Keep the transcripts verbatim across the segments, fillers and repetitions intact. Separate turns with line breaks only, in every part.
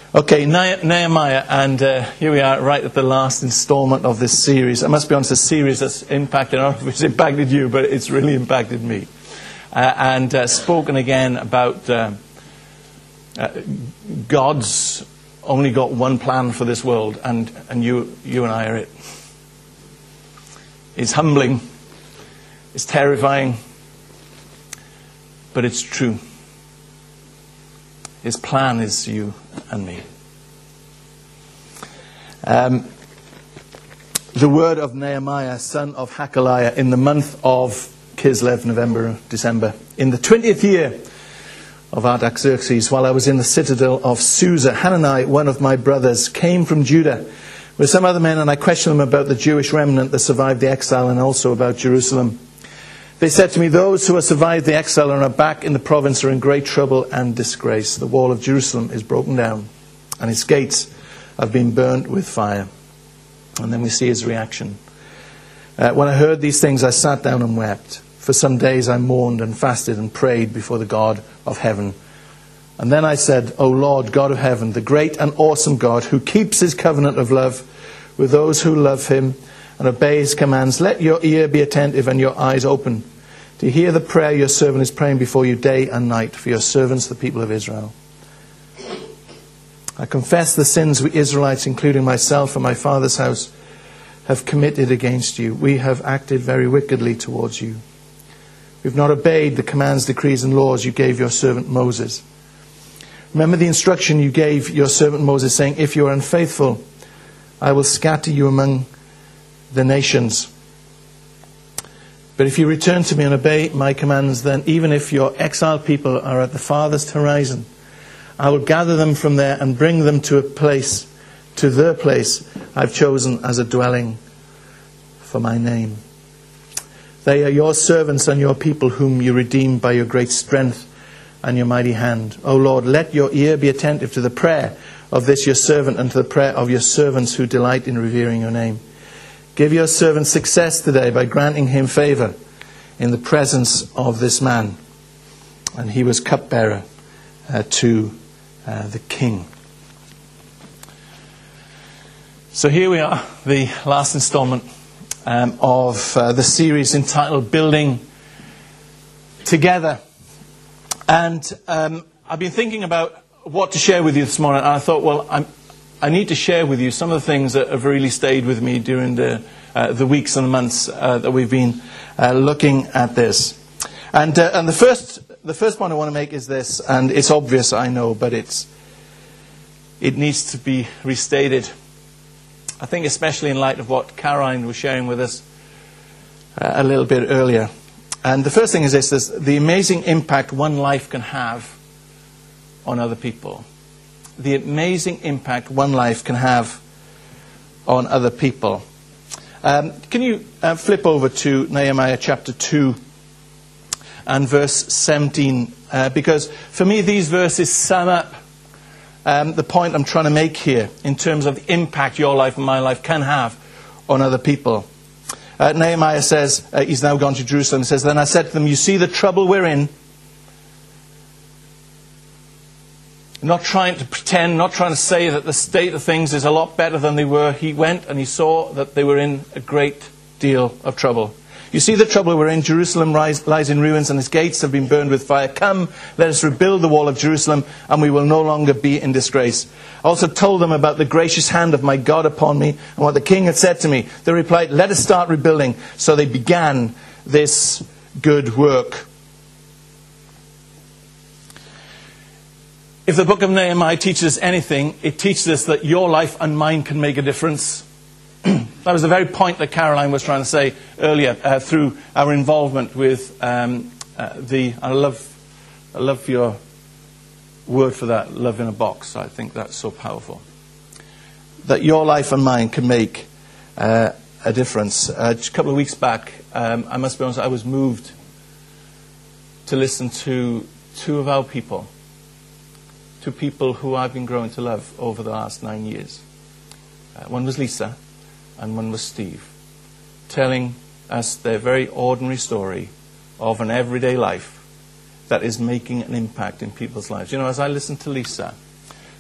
Okay, Ne- Nehemiah, and uh, here we are right at the last installment of this series. I must be honest, a series that's impacted, I don't know if it's impacted you, but it's really impacted me. Uh, and uh, spoken again about uh, uh, God's only got one plan for this world, and, and you, you and I are it. It's humbling, it's terrifying, but it's true. His plan is you and me. Um, the word of Nehemiah, son of Hakaliah, in the month of Kislev, November, December, in the twentieth year of Artaxerxes, while I was in the citadel of Susa, Hanani, one of my brothers, came from Judah with some other men, and I questioned them about the Jewish remnant that survived the exile and also about Jerusalem. They said to me, those who have survived the exile and are back in the province are in great trouble and disgrace. The wall of Jerusalem is broken down, and its gates have been burnt with fire. And then we see his reaction. Uh, when I heard these things, I sat down and wept. For some days I mourned and fasted and prayed before the God of heaven. And then I said, O Lord, God of heaven, the great and awesome God, who keeps his covenant of love with those who love him and obey his commands, let your ear be attentive and your eyes open to hear the prayer your servant is praying before you day and night for your servants, the people of Israel. I confess the sins we Israelites, including myself and my father's house, have committed against you. We have acted very wickedly towards you. We have not obeyed the commands, decrees and laws you gave your servant Moses. Remember the instruction you gave your servant Moses, saying, if you are unfaithful, I will scatter you among the nations. But if you return to me and obey my commands, then even if your exiled people are at the farthest horizon, I will gather them from there and bring them to a place, to the place I've chosen as a dwelling for my name. They are your servants and your people whom you redeemed by your great strength and your mighty hand. O Lord, let your ear be attentive to the prayer of this your servant and to the prayer of your servants who delight in revering your name. Give your servant success today by granting him favor in the presence of this man. And he was cupbearer uh, to uh, the king. So here we are, the last installment um, of uh, the series entitled Building Together. And um, I've been thinking about what to share with you this morning, and I thought, well, I'm I need to share with you some of the things that have really stayed with me during the uh, the weeks and months uh, that we've been uh, looking at this. And uh, and the first the first point I want to make is this, and it's obvious, I know, but it's it needs to be restated. I think especially in light of what Caroline was sharing with us uh, a little bit earlier. And the first thing is this: is the amazing impact one life can have on other people. The amazing impact one life can have on other people. Um, can you uh, flip over to Nehemiah chapter two and verse seventeen? Uh, because for me these verses sum up um, the point I'm trying to make here in terms of the impact your life and my life can have on other people. Uh, Nehemiah says, uh, he's now gone to Jerusalem, says, then I said to them, you see the trouble we're in? Not trying to pretend, not trying to say that the state of things is a lot better than they were. He went and he saw that they were in a great deal of trouble. You see the trouble we're in. Jerusalem lies, lies in ruins and its gates have been burned with fire. Come, let us rebuild the wall of Jerusalem and we will no longer be in disgrace. I also told them about the gracious hand of my God upon me and what the king had said to me. They replied, let us start rebuilding. So they began this good work. If the book of Nehemiah teaches us anything, it teaches us that your life and mine can make a difference. That was the very point that Caroline was trying to say earlier uh, through our involvement with um, uh, the, I love, I love your word for that, love in a box. I think that's so powerful. That your life and mine can make uh, a difference. Uh, just a couple of weeks back, um, I must be honest, I was moved to listen to two of our people. Two people who I've been growing to love over the last nine years. Uh, one was Lisa and one was Steve, telling us their very ordinary story of an everyday life that is making an impact in people's lives. You know, as I listened to Lisa,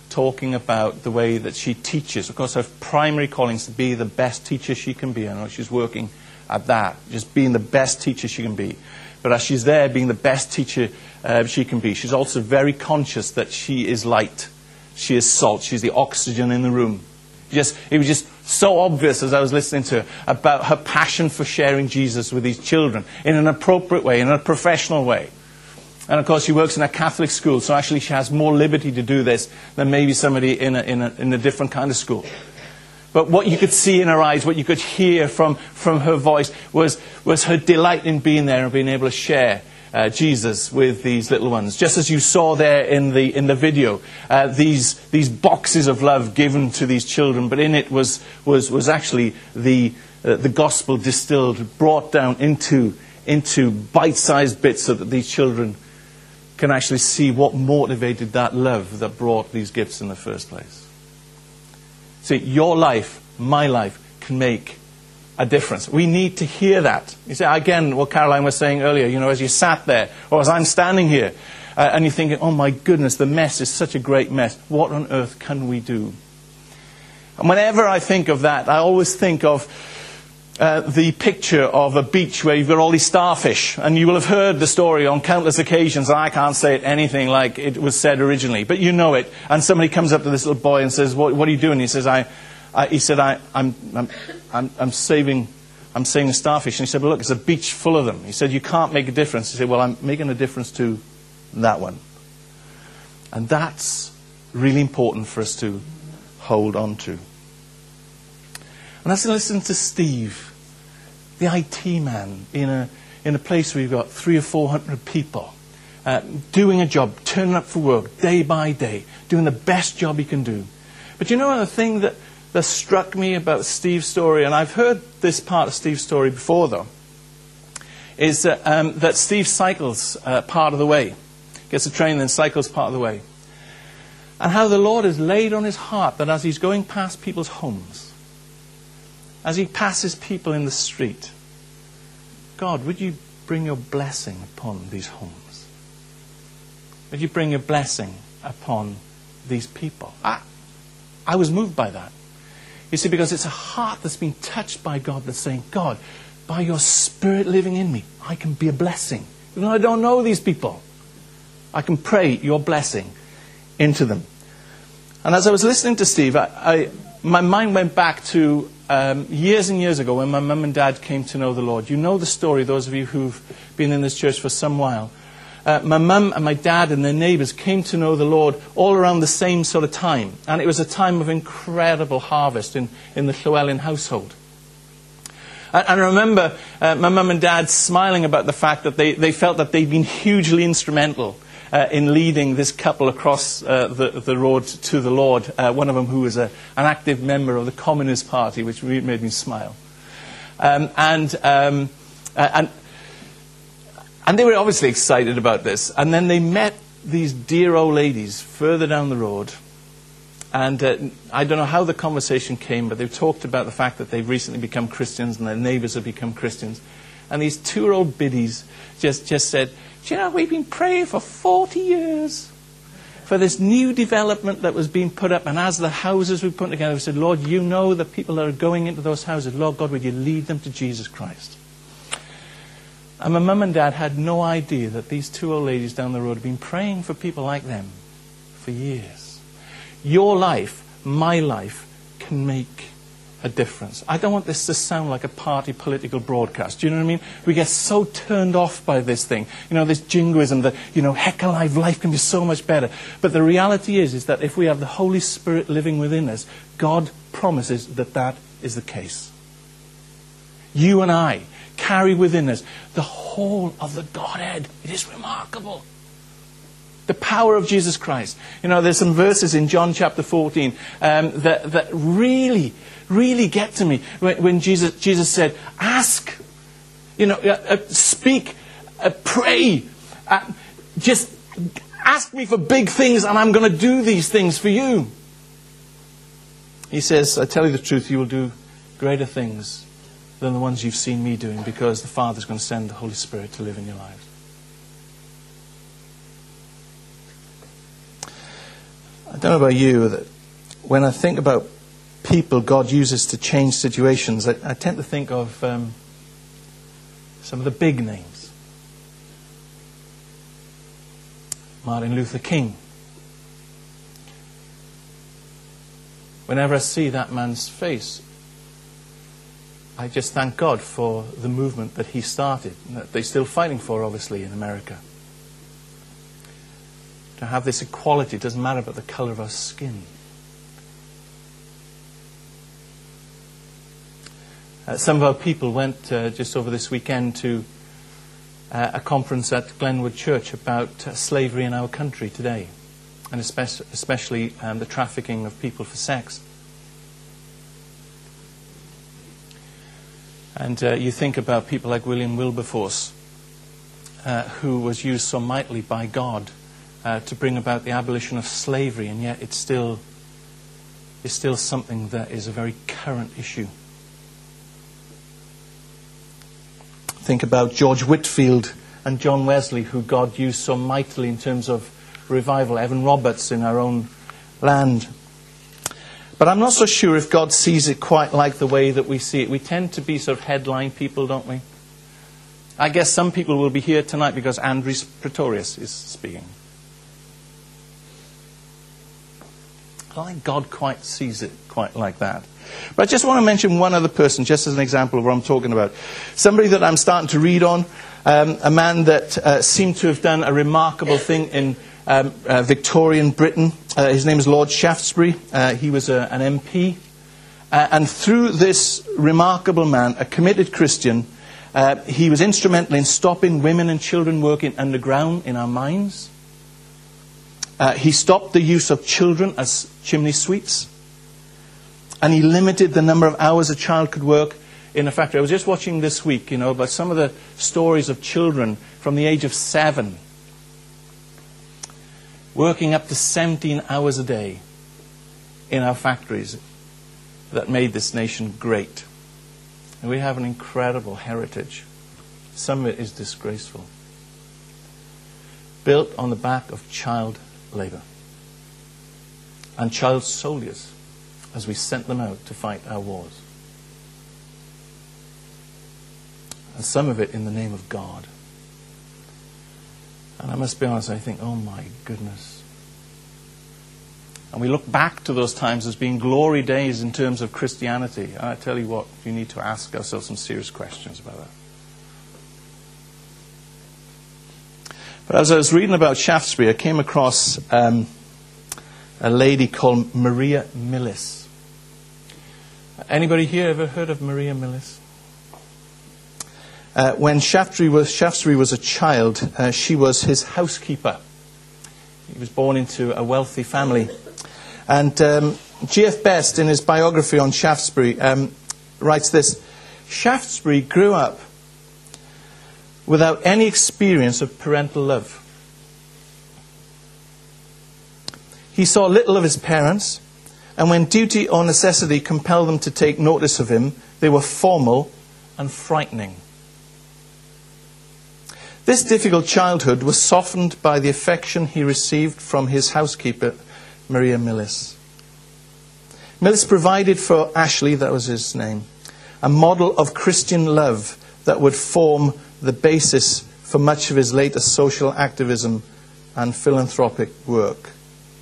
talking about the way that she teaches. Of course, her primary calling is to be the best teacher she can be. I know she's working at that, just being the best teacher she can be. But as she's there being the best teacher uh, she can be, she's also very conscious that she is light. She is salt. She's the oxygen in the room. Just, it was just so obvious as I was listening to her about her passion for sharing Jesus with these children in an appropriate way, in a professional way. And of course, she works in a Catholic school, so actually she has more liberty to do this than maybe somebody in a, in a, in a different kind of school. But what you could see in her eyes, what you could hear from, from her voice was, was her delight in being there and being able to share uh, Jesus with these little ones. Just as you saw there in the, in the video, uh, these, these boxes of love given to these children, but in it was, was, was actually the, uh, the gospel distilled, brought down into, into bite-sized bits so that these children can actually see what motivated that love that brought these gifts in the first place. See, your life, my life, can make a difference. We need to hear that. You see, again, what Caroline was saying earlier, you know, as you sat there, or as I'm standing here, uh, and you're thinking, oh my goodness, the mess is such a great mess. What on earth can we do? And whenever I think of that, I always think of Uh, the picture of a beach where you've got all these starfish. And you will have heard the story on countless occasions. And I can't say it anything like it was said originally, but you know it. And somebody comes up to this little boy and says, what, what are you doing? He says, I, I he said, I, I'm, I'm, I'm, I'm saving, I'm saving the starfish. And he said, well, look, it's a beach full of them. He said, you can't make a difference. He said, well, I'm making a difference to that one. And that's really important for us to hold on to. And as I listen to Steve, the I T man, in a in a place where you've got three or four hundred people, uh, doing a job, turning up for work day by day, doing the best job he can do. But you know the thing that, that struck me about Steve's story, and I've heard this part of Steve's story before though, is that, um, that Steve cycles uh, part of the way, gets a train and then cycles part of the way. And how the Lord has laid on his heart that as he's going past people's homes, as he passes people in the street, God, would you bring your blessing upon these homes? Would you bring your blessing upon these people? I, I was moved by that. You see, because it's a heart that's been touched by God that's saying, God, by your Spirit living in me, I can be a blessing. Even though I don't know these people, I can pray your blessing into them. And as I was listening to Steve, I, I, my mind went back to Um, years and years ago when my mum and dad came to know the Lord. You know the story, those of you who've been in this church for some while. Uh, my mum and my dad and their neighbours came to know the Lord all around the same sort of time. And it was a time of incredible harvest in, in the Llewellyn household. And, and I remember uh, my mum and dad smiling about the fact that they, they felt that they'd been hugely instrumental Uh, in leading this couple across uh, the, the road to the Lord, uh, one of them who was a, an active member of the Communist Party, which really made me smile. Um, and, um, uh, and, and they were obviously excited about this. And then they met these dear old ladies further down the road. And uh, I don't know how the conversation came, but they talked about the fact that they've recently become Christians and their neighbours have become Christians. And these two-year-old biddies just, just said, do you know, we've been praying for forty years for this new development that was being put up. And as the houses were put together, we said, Lord, you know the people that are going into those houses. Lord God, would you lead them to Jesus Christ? And my mum and dad had no idea that these two old ladies down the road had been praying for people like them for years. Your life, my life, can make a difference. I don't want this to sound like a party political broadcast. Do you know what I mean? We get so turned off by this thing. You know, this jingoism that, you know, heck alive, life can be so much better. But the reality is, is that if we have the Holy Spirit living within us, God promises that that is the case. You and I carry within us the whole of the Godhead. It is remarkable. The power of Jesus Christ. You know, there's some verses in John chapter fourteen um, that, that really, really get to me. When, when Jesus, Jesus said, ask, you know, uh, uh, speak, uh, pray, uh, just ask me for big things and I'm going to do these things for you. He says, I tell you the truth, you will do greater things than the ones you've seen me doing, because the Father's going to send the Holy Spirit to live in your lives. I don't know about you, that when I think about people God uses to change situations, I, I tend to think of um, some of the big names. Martin Luther King. Whenever I see that man's face, I just thank God for the movement that he started, and that they're still fighting for, obviously, in America. To have this equality, it doesn't matter about the colour of our skin. Uh, some of our people went uh, just over this weekend to uh, a conference at Glenwood Church about uh, slavery in our country today, and especially, especially um, the trafficking of people for sex. And uh, you think about people like William Wilberforce, uh, who was used so mightily by God uh, to bring about the abolition of slavery, and yet it's still, it's still something that is a very current issue. Think about George Whitefield and John Wesley, who God used so mightily in terms of revival. Evan Roberts in our own land. But I'm not so sure if God sees it quite like the way that we see it. We tend to be sort of headline people, don't we? I guess some people will be here tonight because Andres Pretorius is speaking. I don't think God quite sees it quite like that. But I just want to mention one other person, just as an example of what I'm talking about. Somebody that I'm starting to read on, um, a man that uh, seemed to have done a remarkable thing in um, uh, Victorian Britain. Uh, his name is Lord Shaftesbury. Uh, he was a, an M P. Uh, and through this remarkable man, a committed Christian, uh, he was instrumental in stopping women and children working underground in our mines. Uh, he stopped the use of children as chimney sweeps. And he limited the number of hours a child could work in a factory. I was just watching this week, you know, about some of the stories of children from the age of seven working up to seventeen hours a day in our factories that made this nation great. And we have an incredible heritage. Some of it is disgraceful. Built on the back of child labor and child soldiers as we sent them out to fight our wars. And some of it in the name of God. And I must be honest, I think, oh my goodness. And we look back to those times as being glory days in terms of Christianity. And I tell you what, we need to ask ourselves some serious questions about that. But as I was reading about Shaftesbury, I came across um, a lady called Maria Millis. Anybody here ever heard of Maria Millis? Uh, when Shaftesbury was, Shaftesbury was a child, uh, she was his housekeeper. He was born into a wealthy family. And um, G F Best, in his biography on Shaftesbury, um, writes this: Shaftesbury grew up without any experience of parental love. He saw little of his parents, and when duty or necessity compelled them to take notice of him, they were formal and frightening. This difficult childhood was softened by the affection he received from his housekeeper, Maria Millis. Millis provided for Ashley, that was his name, a model of Christian love that would form the basis for much of his later social activism and philanthropic work.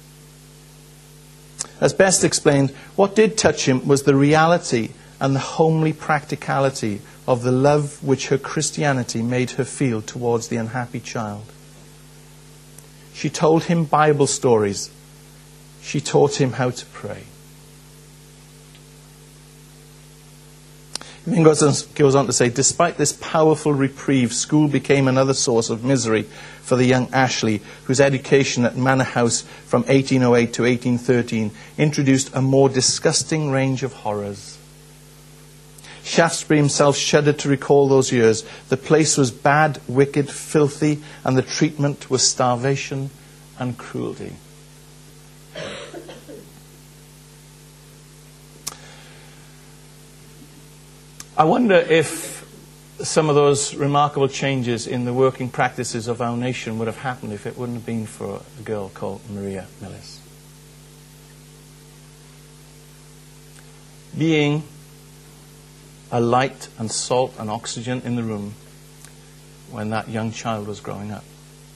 As Best explained, what did touch him was the reality and the homely practicality of the love which her Christianity made her feel towards the unhappy child. She told him Bible stories. She taught him how to pray. He then goes on, goes on to say, despite this powerful reprieve, school became another source of misery for the young Ashley, whose education at Manor House from eighteen oh eight to eighteen thirteen introduced a more disgusting range of horrors. Shaftesbury himself shuddered to recall those years. The place was bad, wicked, filthy, and the treatment was starvation and cruelty. I wonder if some of those remarkable changes in the working practices of our nation would have happened if it wouldn't have been for a girl called Maria Millis. being a light and salt and oxygen in the room when that young child was growing up.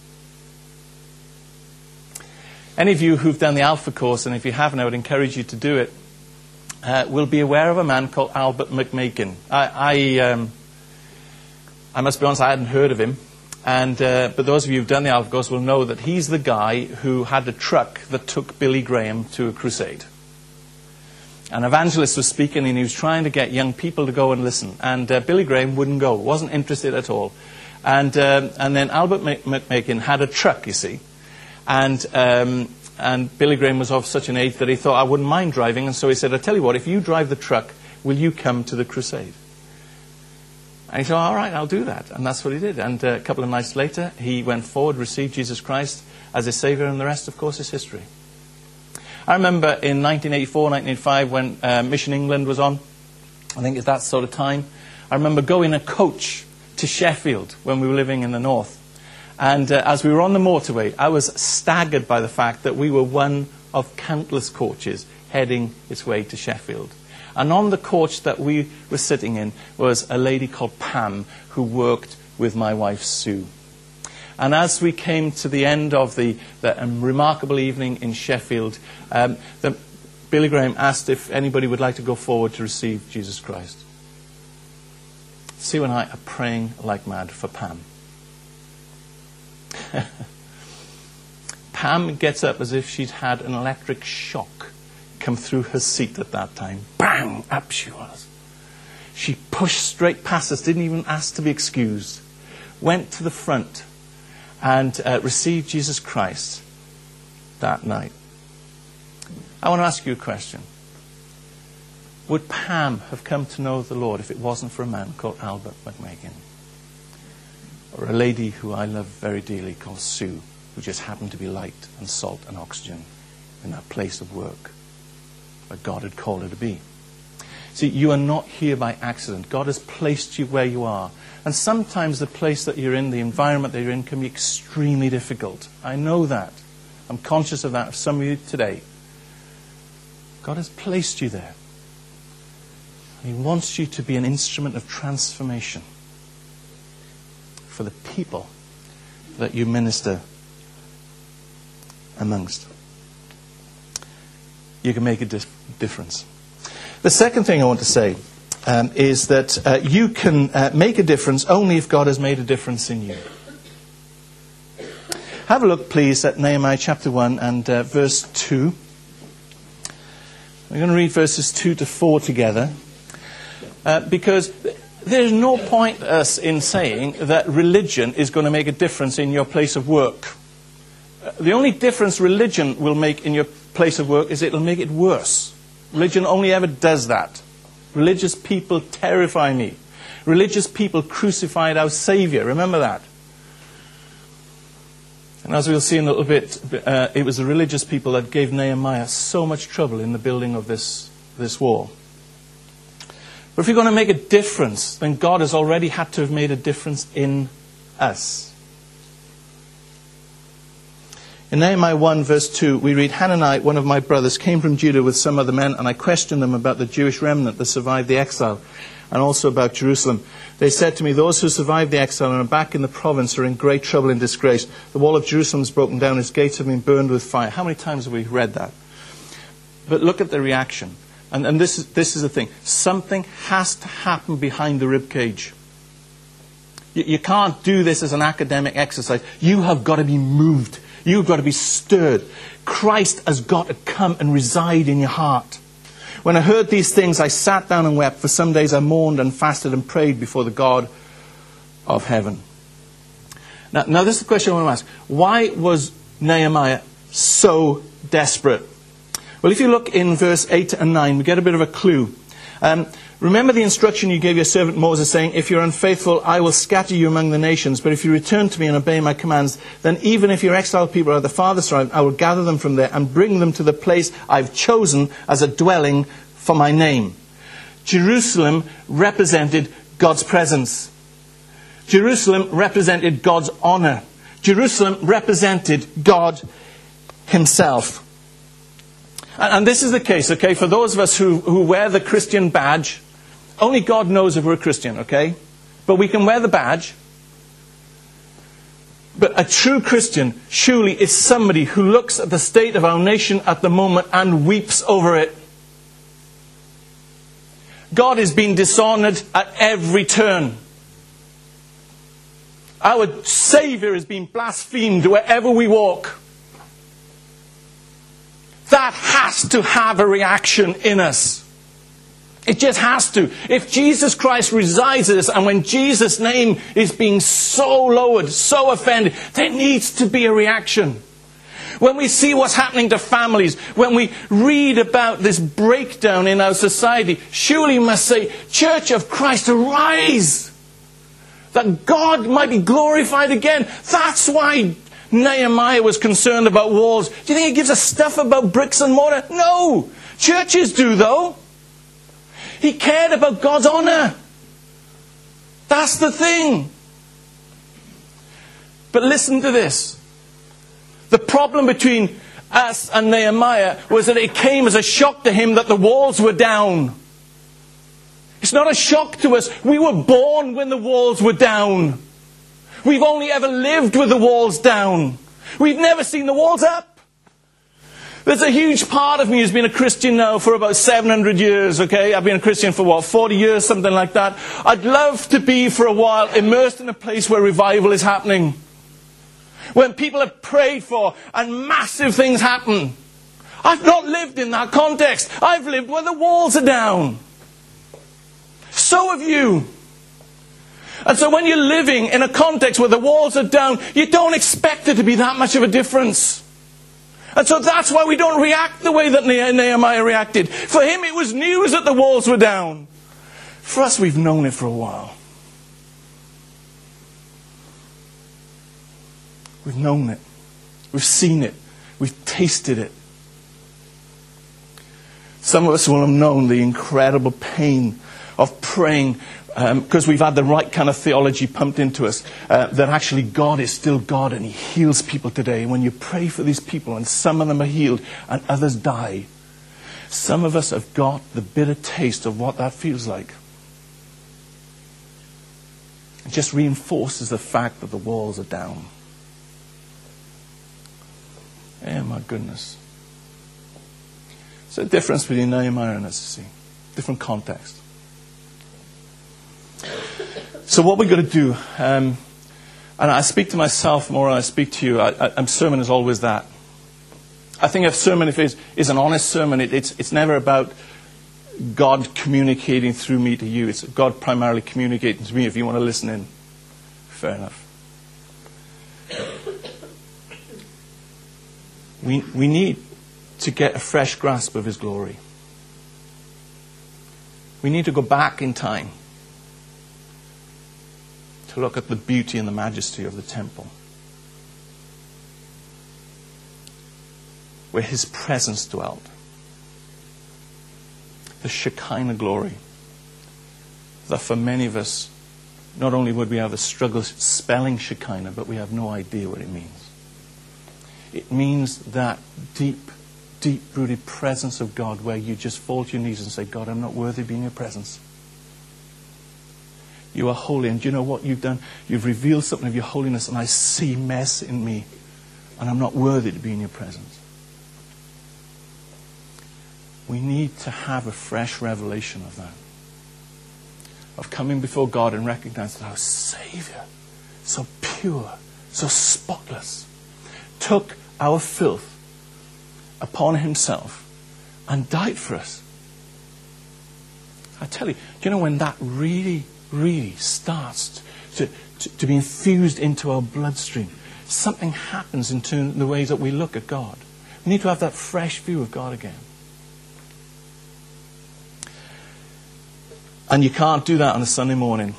Any of you who've done the Alpha course, and if you haven't, I would encourage you to do it, uh, will be aware of a man called Albert McMakin. I, I, um, I must be honest, I hadn't heard of him. And uh, but those of you who've done the Alpha course will know that he's the guy who had the truck that took Billy Graham to a crusade. An evangelist was speaking, and he was trying to get young people to go and listen. And uh, Billy Graham wouldn't go, wasn't interested at all. And um, and then Albert McMakin had a truck, you see. And um, and Billy Graham was of such an age that he thought, I wouldn't mind driving. And so he said, I tell you what, if you drive the truck, will you come to the crusade? And he said, all right, I'll do that. And that's what he did. And uh, a couple of nights later, he went forward, received Jesus Christ as his Savior, and the rest, of course, is history. I remember in nineteen eighty-four, nineteen eighty-five, when uh, Mission England was on, I think it's that sort of time, I remember going in a coach to Sheffield when we were living in the north. And uh, as we were on the motorway, I was staggered by the fact that we were one of countless coaches heading its way to Sheffield. And on the coach that we were sitting in was a lady called Pam, who worked with my wife Sue. And as we came to the end of the, the um, remarkable evening in Sheffield, um, the, Billy Graham asked if anybody would like to go forward to receive Jesus Christ. Sue and I are praying like mad for Pam. Pam gets up as if she'd had an electric shock come through her seat at that time. Bang! Up she was. She pushed straight past us, didn't even ask to be excused, went to the front and uh, received Jesus Christ that night. I want to ask you a question. Would Pam have come to know the Lord if it wasn't for a man called Albert McMakin? Or a lady who I love very dearly called Sue, who just happened to be light and salt and oxygen in that place of work where God had called her to be? See, you are not here by accident. God has placed you where you are. And sometimes the place that you're in, the environment that you're in, can be extremely difficult. I know that. I'm conscious of that, of some of you today. God has placed you there. And He wants you to be an instrument of transformation for the people that you minister amongst. You can make a dif- difference. The second thing I want to say um, is that uh, you can uh, make a difference only if God has made a difference in you. Have a look, please, at Nehemiah chapter one and uh, verse two. We're going to read verses two to four together. Uh, because there's no point us in saying that religion is going to make a difference in your place of work. Uh, the only difference religion will make in your place of work is it'll make it worse. Religion only ever does that. Religious people terrify me. Religious people crucified our Savior. Remember that. And as we'll see in a little bit, uh, it was the religious people that gave Nehemiah so much trouble in the building of this, this wall. But if you're going to make a difference, then God has already had to have made a difference in us. In Nehemiah one, verse two, we read, Hanani, one of my brothers, came from Judah with some other men, and I questioned them about the Jewish remnant that survived the exile, and also about Jerusalem. They said to me, those who survived the exile and are back in the province are in great trouble and disgrace. The wall of Jerusalem is broken down, its gates have been burned with fire. How many times have we read that? But look at the reaction. And, and this is, this is the thing. Something has to happen behind the rib cage. You, you can't do this as an academic exercise. You have got to be moved. You've got to be stirred. Christ has got to come and reside in your heart. When I heard these things, I sat down and wept. For some days I mourned and fasted and prayed before the God of heaven. Now, now this is the question I want to ask. Why was Nehemiah so desperate? Well, if you look in verse eight and nine, we get a bit of a clue. Um, Remember the instruction you gave your servant Moses, saying, if you're unfaithful, I will scatter you among the nations. But if you return to me and obey my commands, then even if your exiled people are the farthest side, I will gather them from there and bring them to the place I've chosen as a dwelling for my name. Jerusalem represented God's presence. Jerusalem represented God's honor. Jerusalem represented God himself. And, and this is the case, okay, for those of us who, who wear the Christian badge. Only God knows if we're a Christian, okay? But we can wear the badge. But a true Christian surely is somebody who looks at the state of our nation at the moment and weeps over it. God is being dishonored at every turn. Our Savior is being blasphemed wherever we walk. That has to have a reaction in us. It just has to. If Jesus Christ resides in us, and when Jesus' name is being so lowered, so offended, there needs to be a reaction. When we see what's happening to families, when we read about this breakdown in our society, surely we must say, Church of Christ, arise! That God might be glorified again. That's why Nehemiah was concerned about walls. Do you think he gives a stuff about bricks and mortar? No! Churches do, though. He cared about God's honor. That's the thing. But listen to this. The problem between us and Nehemiah was that it came as a shock to him that the walls were down. It's not a shock to us. We were born when the walls were down. We've only ever lived with the walls down. We've never seen the walls up. There's a huge part of me who's been a Christian now for about seven hundred years, okay? I've been a Christian for what, forty years, something like that. I'd love to be for a while immersed in a place where revival is happening. When people are prayed for and massive things happen. I've not lived in that context. I've lived where the walls are down. So have you. And so when you're living in a context where the walls are down, you don't expect there to be that much of a difference. And so that's why we don't react the way that Nehemiah reacted. For him it was news that the walls were down. For us, we've known it for a while. We've known it. We've seen it. We've tasted it. Some of us will have known the incredible pain of praying because um, we've had the right kind of theology pumped into us, uh, that actually God is still God and He heals people today. When you pray for these people and some of them are healed and others die, some of us have got the bitter taste of what that feels like. It just reinforces the fact that the walls are down. Oh my goodness. There's a difference between Nehemiah and us, you see. Different context. So what we've got to do, um, and I speak to myself more than I speak to you, I, I, sermon is always that. I think a sermon, if it is, is an honest sermon, it, it's, it's never about God communicating through me to you. It's God primarily communicating to me. If you want to listen in, fair enough. We, we need to get a fresh grasp of His glory. We need to go back in time to look at the beauty and the majesty of the temple, where His presence dwelt. The Shekinah glory. That for many of us, not only would we have a struggle spelling Shekinah, but we have no idea what it means. It means that deep, deep-rooted presence of God where you just fall to your knees and say, God, I'm not worthy of being in your presence. You are holy, and do you know what you've done? You've revealed something of your holiness, and I see mess in me, and I'm not worthy to be in your presence. We need to have a fresh revelation of that. Of coming before God and recognizing that our Savior, so pure, so spotless, took our filth upon Himself and died for us. I tell you, do you know when that really, really starts to, to, to be infused into our bloodstream, something happens in terms of the ways that we look at God. We need to have that fresh view of God again. And you can't do that on a Sunday morning.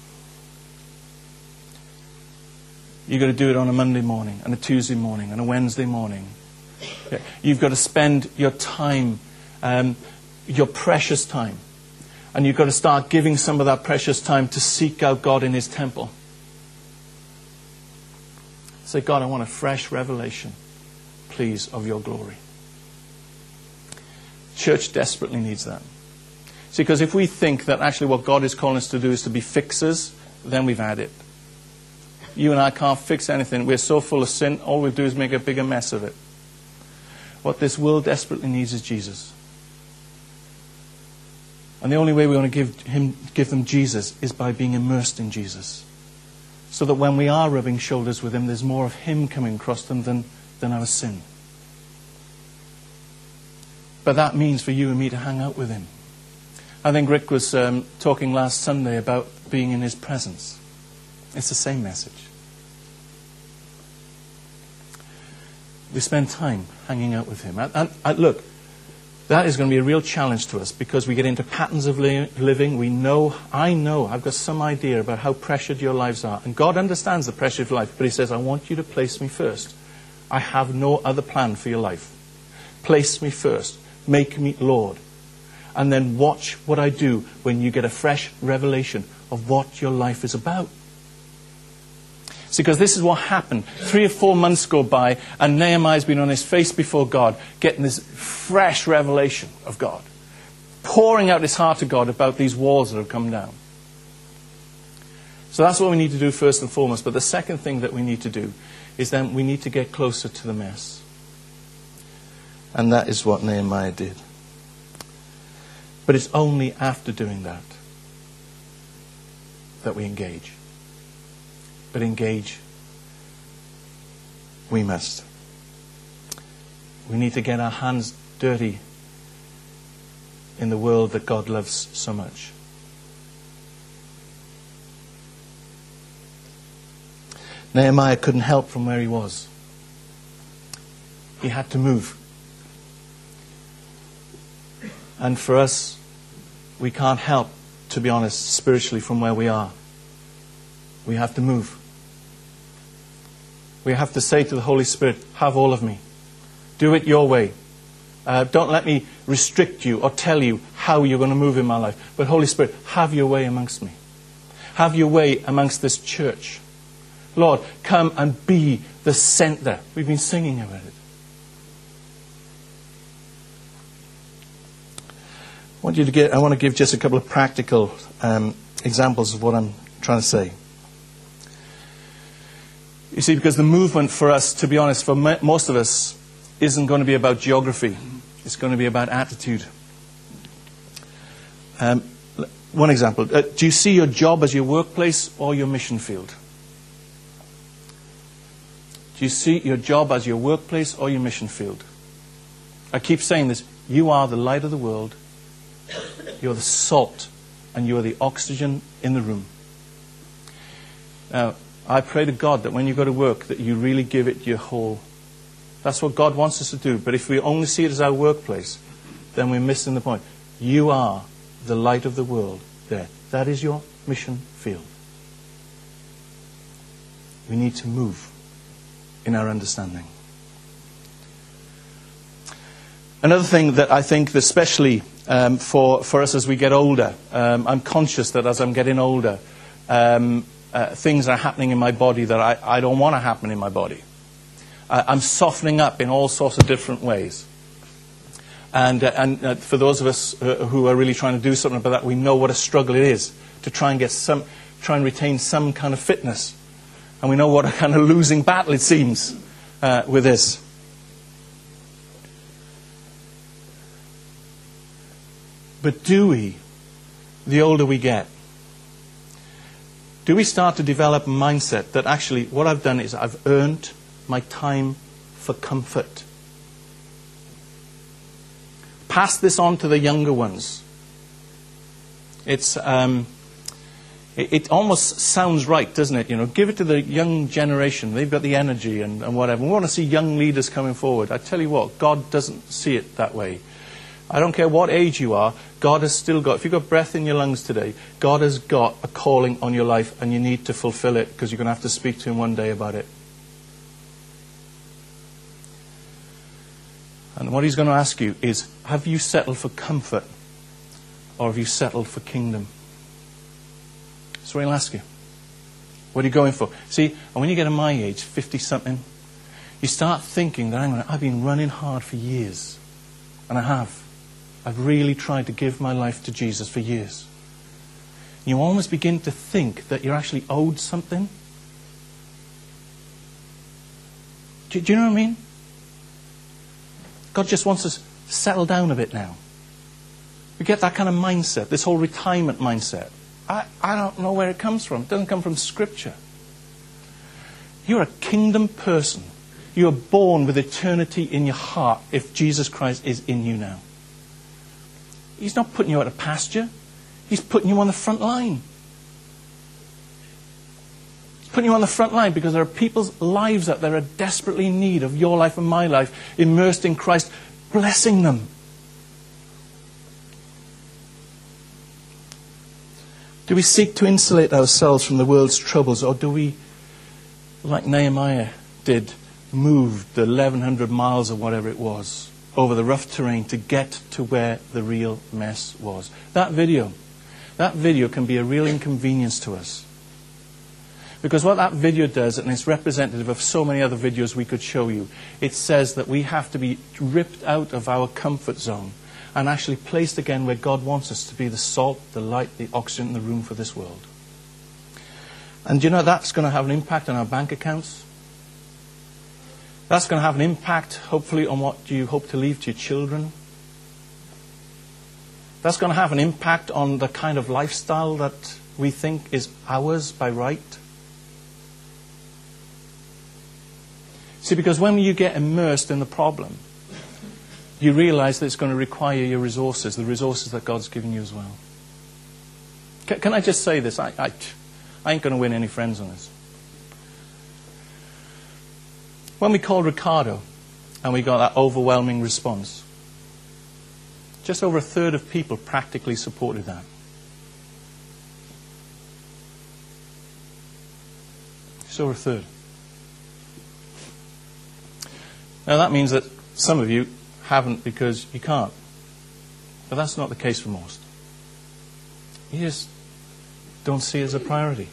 You've got to do it on a Monday morning, and a Tuesday morning, and a Wednesday morning. You've got to spend your time, um, your precious time. And you've got to start giving some of that precious time to seek out God in His temple. Say, God, I want a fresh revelation, please, of your glory. Church desperately needs that. See, because if we think that actually what God is calling us to do is to be fixers, then we've had it. You and I can't fix anything. We're so full of sin, all we'll do is make a bigger mess of it. What this world desperately needs is Jesus. And the only way we want to give him, give them Jesus is by being immersed in Jesus. So that when we are rubbing shoulders with him, there's more of him coming across them than, than our sin. But that means for you and me to hang out with him. I think Rick was um, talking last Sunday about being in his presence. It's the same message. We spend time hanging out with him. And, and, and look, that is going to be a real challenge to us because we get into patterns of li- living. We know, I know, I've got some idea about how pressured your lives are. And God understands the pressure of life, but he says, I want you to place me first. I have no other plan for your life. Place me first. Make me Lord. And then watch what I do when you get a fresh revelation of what your life is about. See, because this is what happened. Three or four months go by, and Nehemiah's been on his face before God, getting this fresh revelation of God. Pouring out his heart to God about these walls that have come down. So that's what we need to do first and foremost. But the second thing that we need to do is then we need to get closer to the mess. And that is what Nehemiah did. But it's only after doing that that we engage. But engage we must. We need to get our hands dirty in the world that God loves so much. Nehemiah couldn't help from where he was. He had to move. And for us, we can't help, to be honest, spiritually from where we are. We have to move. We have to say to the Holy Spirit, have all of me. Do it your way. Uh, don't let me restrict you or tell you how you're going to move in my life. But Holy Spirit, have your way amongst me. Have your way amongst this church. Lord, come and be the center. We've been singing about it. I want you to get, I want to give just a couple of practical um, examples of what I'm trying to say. You see, because the movement for us, to be honest, for m- most of us, isn't going to be about geography. It's going to be about attitude. Um, one example. Uh, do you see your job as your workplace or your mission field? Do you see your job as your workplace or your mission field? I keep saying this. You are the light of the world. You're the salt. And you are the oxygen in the room. Now, I pray to God that when you go to work, that you really give it your whole. That's what God wants us to do. But if we only see it as our workplace, then we're missing the point. You are the light of the world there. That is your mission field. We need to move in our understanding. Another thing that I think, especially um, for, for us as we get older, um, I'm conscious that as I'm getting older, um, uh, things are happening in my body that I, I don't want to happen in my body. Uh, I'm softening up in all sorts of different ways. And, uh, and uh, for those of us uh, who are really trying to do something about that, we know what a struggle it is to try and get some, try and retain some kind of fitness. And we know what a kind of losing battle it seems uh, with this. But do we, the older we get, do we start to develop a mindset that actually what I've done is I've earned my time for comfort? Pass this on to the younger ones. It's um, it, it almost sounds right, doesn't it? You know, give it to the young generation. They've got the energy and, and whatever. We want to see young leaders coming forward. I tell you what, God doesn't see it that way. I don't care what age you are, God has still got, if you've got breath in your lungs today, God has got a calling on your life and you need to fulfill it because you're going to have to speak to him one day about it. And what he's going to ask you is, have you settled for comfort or have you settled for kingdom? That's what he'll ask you. What are you going for? See, and when you get to my age, fifty-something, you start thinking that hang on, I've been running hard for years. And I have. I've really tried to give my life to Jesus for years. You almost begin to think that you're actually owed something. Do, do you know what I mean? God just wants us to settle down a bit now. We get that kind of mindset, this whole retirement mindset. I, I don't know where it comes from. It doesn't come from Scripture. You're a kingdom person. You are born with eternity in your heart if Jesus Christ is in you now. He's not putting you out of pasture. He's putting you on the front line. He's putting you on the front line because there are people's lives out there that are desperately in need of your life and my life, immersed in Christ, blessing them. Do we seek to insulate ourselves from the world's troubles, or do we, like Nehemiah did, move the eleven hundred miles or whatever it was over the rough terrain to get to where the real mess was? That video, that video can be a real inconvenience to us. Because what that video does, and it's representative of so many other videos we could show you, it says that we have to be ripped out of our comfort zone and actually placed again where God wants us to be, the salt, the light, the oxygen in the room for this world. And you know, that's going to have an impact on our bank accounts. That's going to have an impact, hopefully, on what you hope to leave to your children. That's going to have an impact on the kind of lifestyle that we think is ours by right. See, because when you get immersed in the problem, you realize that it's going to require your resources, the resources that God's given you as well. Can, can I just say this? I, I, I ain't going to win any friends on this. When we called Ricardo and we got that overwhelming response, just over a third of people practically supported that. Just over a third. Now that means that some of you haven't because you can't. But that's not the case for most. You just don't see it as a priority.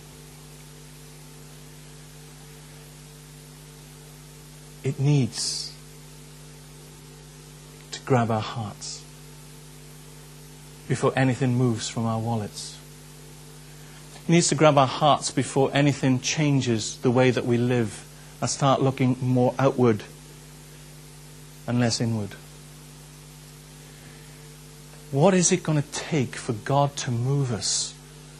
It needs to grab our hearts before anything moves from our wallets. It needs to grab our hearts before anything changes the way that we live and start looking more outward and less inward. What is it going to take for God to move us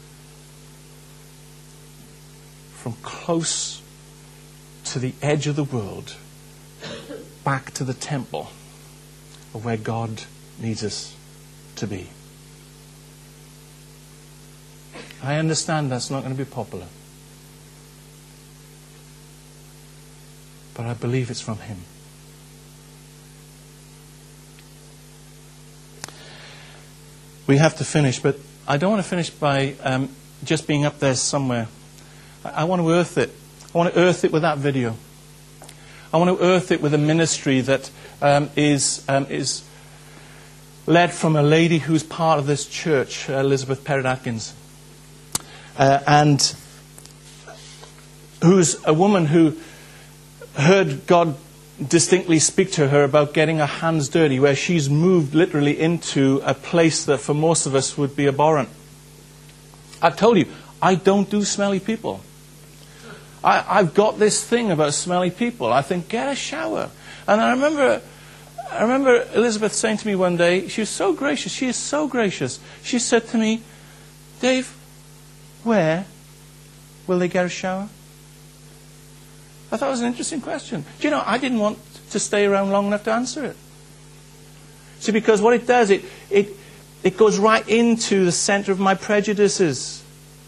from close to the edge of the world back to the temple of where God needs us to be? I understand that's not going to be popular, but I believe it's from Him. We have to finish, but I don't want to finish by um, just being up there somewhere. I, I want to earth it. I want to earth it with that video. I want to earth it with a ministry that um, is um, is led from a lady who's part of this church, Elizabeth Perrott-Atkins, uh, and who's a woman who heard God distinctly speak to her about getting her hands dirty, where she's moved literally into a place that for most of us would be abhorrent. I've told you, I don't do smelly people. I, I've got this thing about smelly people. I think, get a shower. And I remember, I remember Elizabeth saying to me one day, she was so gracious, she is so gracious. She said to me, Dave, where will they get a shower? I thought it was an interesting question. Do you know, I didn't want to stay around long enough to answer it. See, because what it does, it it it goes right into the center of my prejudices.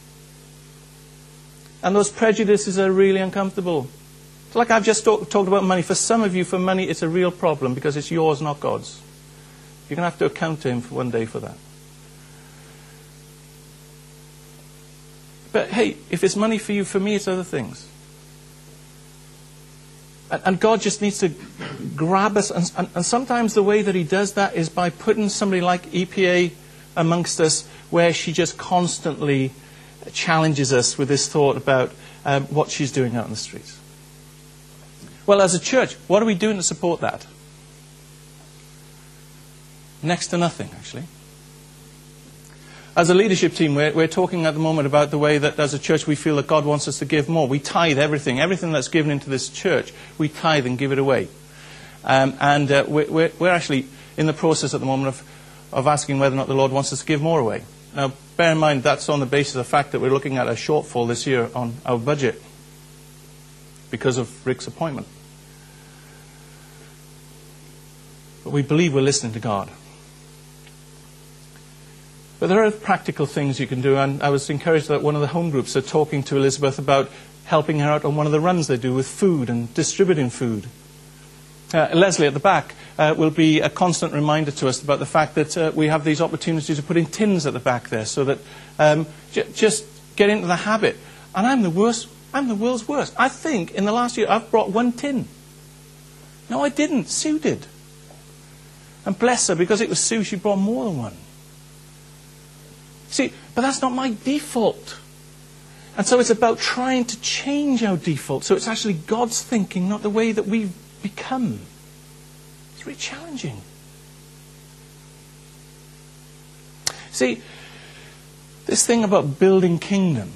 And those prejudices are really uncomfortable. It's like I've just talk, talked about money. For some of you, for money, it's a real problem because it's yours, not God's. You're going to have to account to Him for one day for that. But hey, if it's money for you, for me, it's other things. And God just needs to grab us. And, and, and sometimes the way that He does that is by putting somebody like E P A amongst us, where she just constantly challenges us with this thought about um, what she's doing out in the streets. Well, as a church, what are we doing to support that? Next to nothing, actually. As a leadership team, we're, we're talking at the moment about the way that as a church we feel that God wants us to give more. We tithe everything. Everything that's given into this church, we tithe and give it away. Um, and uh, we're, we're, we're actually in the process at the moment of, of asking whether or not the Lord wants us to give more away. Now, bear in mind, that's on the basis of the fact that we're looking at a shortfall this year on our budget because of Rick's appointment. But we believe we're listening to God. But there are practical things you can do, and I was encouraged that one of the home groups are talking to Elizabeth about helping her out on one of the runs they do with food and distributing food. Uh, Leslie at the back uh, will be a constant reminder to us about the fact that uh, we have these opportunities to put in tins at the back there, so that um, j- just get into the habit. And I'm the worst. I'm the world's worst. I think in the last year I've brought one tin. No, I didn't. Sue did. And bless her, because it was Sue, she brought more than one. See, but that's not my default. And so it's about trying to change our default. So it's actually God's thinking, not the way that we've become. It's really challenging. See, this thing about building kingdom,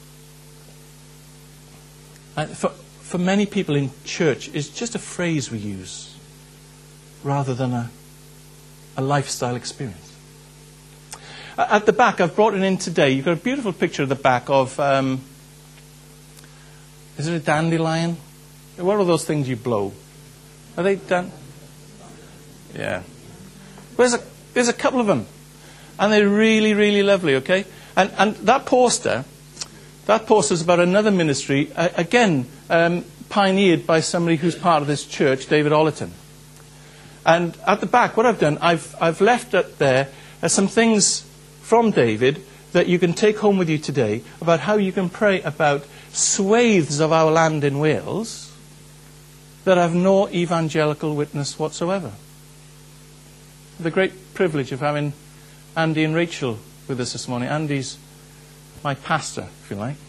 uh, for, for many people in church, is just a phrase we use rather than a, a lifestyle experience. At the back, I've brought it in today. You've got a beautiful picture at the back of, um, is it a dandelion? What are those things you blow? Are they dan? Yeah. There's a, there's a couple of them. And they're really, really lovely, okay? And, and that poster, that poster is about another ministry, uh, again, um, pioneered by somebody who's part of this church, David Ollerton. And at the back, what I've done, I've, I've left up there uh, some things from David that you can take home with you today about how you can pray about swathes of our land in Wales that have no evangelical witness whatsoever. The great privilege of having Andy and Rachel with us this morning. Andy's my pastor, if you like.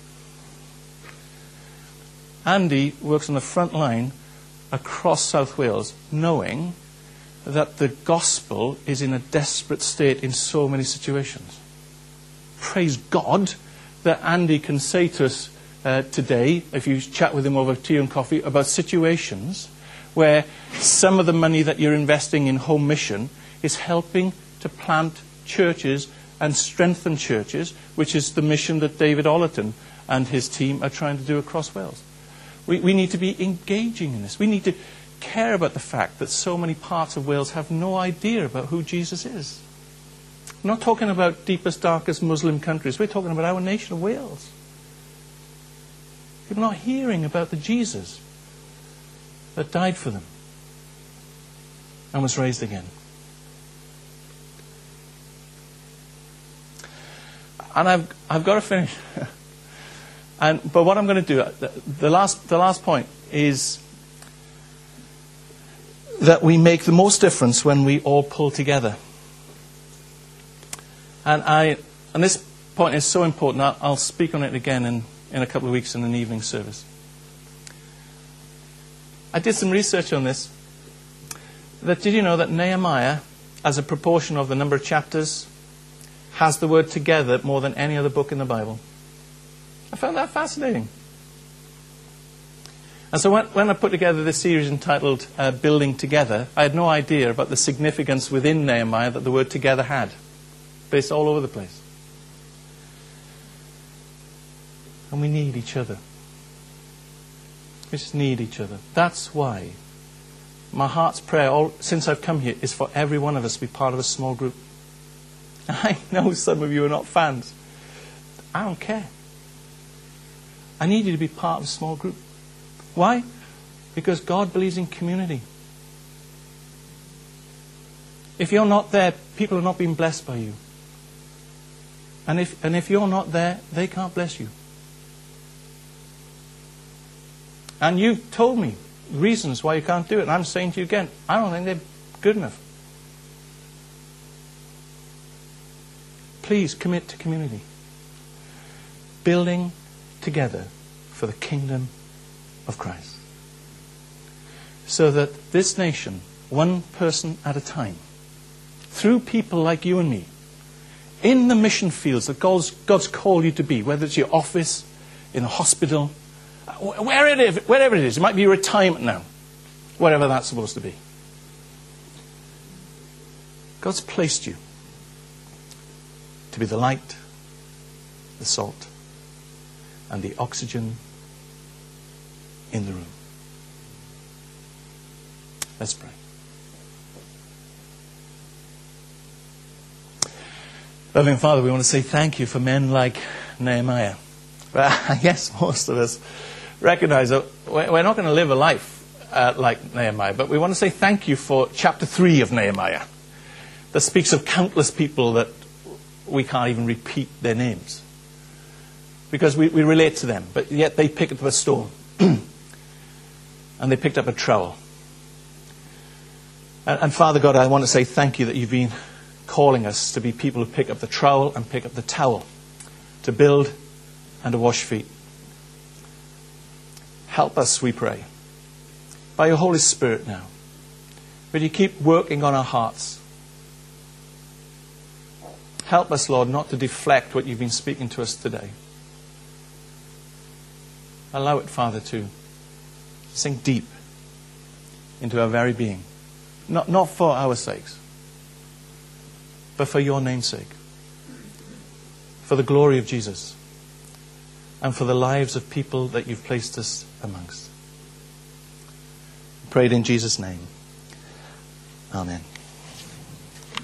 Andy works on the front line across South Wales, knowing that the gospel is in a desperate state in so many situations. Praise God that Andy can say to us uh, today, if you chat with him over tea and coffee, about situations where some of the money that you're investing in home mission is helping to plant churches and strengthen churches, which is the mission that David Ollerton and his team are trying to do across Wales. We, we need to be engaging in this. We need to care about the fact that so many parts of Wales have no idea about who Jesus is. I'm not talking about deepest, darkest Muslim countries. We're talking about our nation of Wales. People are not hearing about the Jesus that died for them and was raised again. And I've I've got to finish. and but what I'm going to do, the, the last the last point is that we make the most difference when we all pull together. And I, and this point is so important, I'll, I'll speak on it again in, in a couple of weeks in an evening service. I did some research on this. That did you know that Nehemiah, as a proportion of the number of chapters, has the word together more than any other book in the Bible? I found that fascinating. And so when, when I put together this series entitled uh, Building Together, I had no idea about the significance within Nehemiah that the word together had. But it's all over the place. And we need each other. We just need each other. That's why my heart's prayer, all, since I've come here, is for every one of us to be part of a small group. I know some of you are not fans. I don't care. I need you to be part of a small group. Why? Because God believes in community. If you're not there, people are not being blessed by you. And if, and if you're not there, they can't bless you. And you've told me reasons why you can't do it. And I'm saying to you again, I don't think they're good enough. Please commit to community. Building together for the kingdom of Christ. So that this nation, one person at a time, through people like you and me, in the mission fields that God's, God's called you to be, whether it's your office, in a hospital, where it is, wherever it is. It might be retirement now, whatever that's supposed to be. God's placed you to be the light, the salt, and the oxygen in the room. Let's pray. Loving Father, we want to say thank you for men like Nehemiah. But I guess most of us recognize that we're not going to live a life uh, like Nehemiah, but we want to say thank you for chapter three of Nehemiah that speaks of countless people that we can't even repeat their names because we, we relate to them, but yet they picked up a stone and they picked up a trowel. And, and Father God, I want to say thank you that you've been calling us to be people who pick up the trowel and pick up the towel, to build and to wash feet. Help us, we pray, by your Holy Spirit now. Will you keep working on our hearts? Help us, Lord, not to deflect what you've been speaking to us today. Allow it, Father, to sink deep into our very being. Not, not for our sakes, but for your name's sake. For the glory of Jesus. And for the lives of people that you've placed us amongst. Prayed in Jesus' name. Amen.